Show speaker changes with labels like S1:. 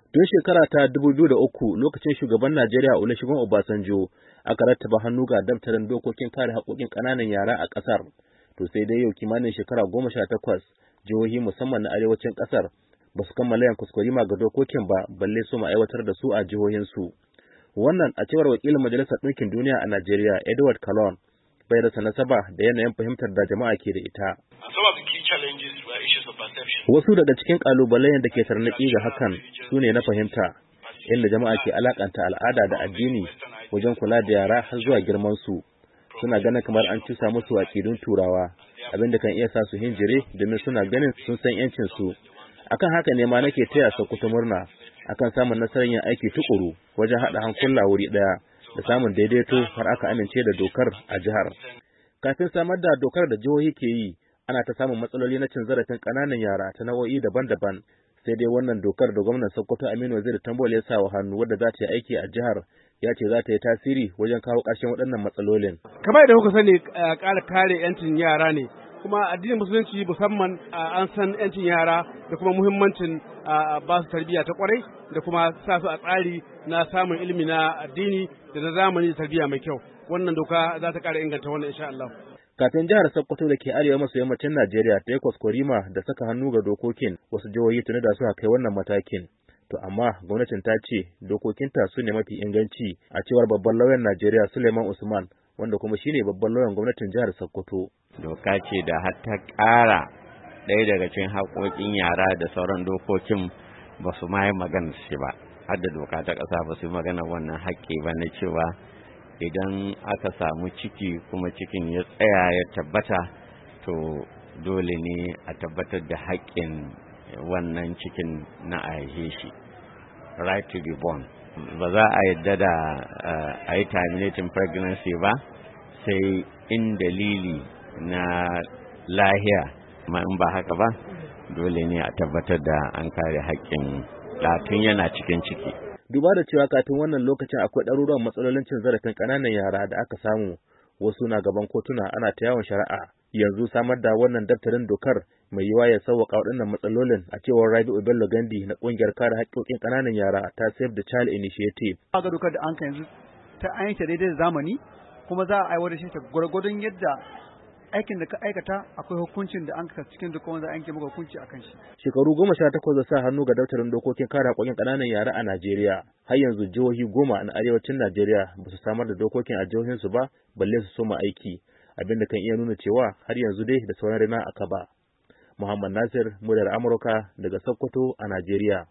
S1: Tun shekara ta 2003 lokacin shugaban Najeriya Olusegun Obasanjo aka rattaba hannu ga daftarin dokokin kare haƙoƙin ƙananan yara a ƙasar. To sai dai yau kimanin shekara 18 jihohi musamman na arewacin ƙasar ba su kammala yin kuskurima ga dokokin ba balle su aiwatar da su a jihohinsu. Wannan a cewar wakilin Majalisar Ɗinkin Duniya a Najeriya Edward Calon bai rasa nasaba da yanayin fahimtar da jama'a ke da ita. Wasu daga cikin ƙalubalen da ke tarnaƙi ga hakan su ne na fahimta, inda jama'a ke alakanta al'ada da addini wajen kula da yara har zuwa girman su. Suna ganin kamar an cusa musu aƙidun Turawa, abin da kan iya sa su hinjire domin suna ganin sun san 'yancin su. Akan haka ne ma nake taya Sokoto murna akan samun nasarar yin aiki tukuru wajen haɗa hankula wuri ɗaya da samun daidaito har aka amince da dokar a jihar. Kafin samar da dokar da jihohi ke yi, ana ta samun matsaloli na cin zarafin ƙananan yara ta nau'o'i daban-daban. Sai dai wannan dokar da gwamnan Sokoto Aminu Waziri Tambuwal ya sa wa hannu wadda za ta yi aiki a jihar ya ce za ta yi tasiri wajen kawo ƙarshen waɗannan matsalolin.
S2: Kamar da kuka sani ƙara kare 'yancin yara ne, kuma addinin musulunci musamman an san 'yancin yara da kuma muhimmancin ba su tarbiyya ta kwarai da kuma sa su a tsari na samun ilimi na addini da na zamani da tarbiyya mai kyau. Wannan doka za ta ƙara inganta wannan insha Allah.
S1: Kafin jihar Sokoto da ke arewa maso yammacin Najeriya ta yi kwaskwarima da saka hannu ga dokokin, wasu jihohi tuni da suka kai wannan matakin. To amma gwamnatin ta ce dokokinta su ne mafi inganci a cewar babban lauyan Najeriya Suleiman Usman, wanda kuma shine babban lauyan gwamnatin jihar Sokoto.
S3: Doka ce da har ta ƙara ɗaya daga cikin haƙoƙin yara da sauran dokokin ba su ma yi magana shi ba. Har da doka ta ƙasa ba su yi magana wannan haƙƙi ba na cewa idan aka samu ciki kuma cikin ya tsaya ya tabbata to dole ne a tabbatar da haƙƙin wannan cikin na a haife shi, right to be born. Ba za a yadda da a yi terminating pregnancy ba sai in dalili na lahiya, amma in ba haka ba dole ne a tabbatar da an kare haƙƙin tun yana cikin ciki.
S1: Duba da cewa kafin wannan lokacin akwai ɗaruruwan matsalolin cin zarafin ƙananan yara da aka samu, wasu na gaban kotuna ana ta yawon shari'a. Yanzu samar da wannan daftarin dokar mai yiwa ya sauwaƙa waɗannan matsalolin a cewar Rabi'u Bello Gandi na ƙungiyar kare haƙƙoƙin ƙananan yara ta Save the Child Initiative.
S4: Ga dokar da an ka yanzu ta ayyanta daidai da zamani kuma za a aiwatar shi ta gwargwadon yadda aikin da ka aikata akwai hukuncin da an ka cikin duk wanda an ke maka hukunci akan shi.
S1: Shekaru 18 da sa hannu ga daftarin dokokin kare haƙoƙin ƙananan yara a Najeriya. Har yanzu jihohi 10 na arewacin Najeriya ba su samar da dokokin a jihohinsu ba balle su soma aiki, abin da kan iya nuna cewa har yanzu dai da sauran rina a kaba. Muhammad Nasir, muryar Amurka daga Sokoto a Najeriya.